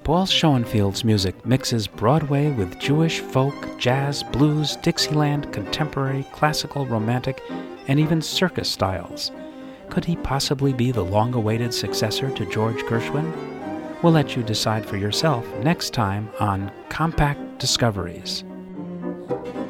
Paul Schoenfield's music mixes Broadway with Jewish folk, jazz, blues, Dixieland, contemporary, classical, romantic, and even circus styles. Could he possibly be the long-awaited successor to George Gershwin? We'll let you decide for yourself next time on Compact Discoveries.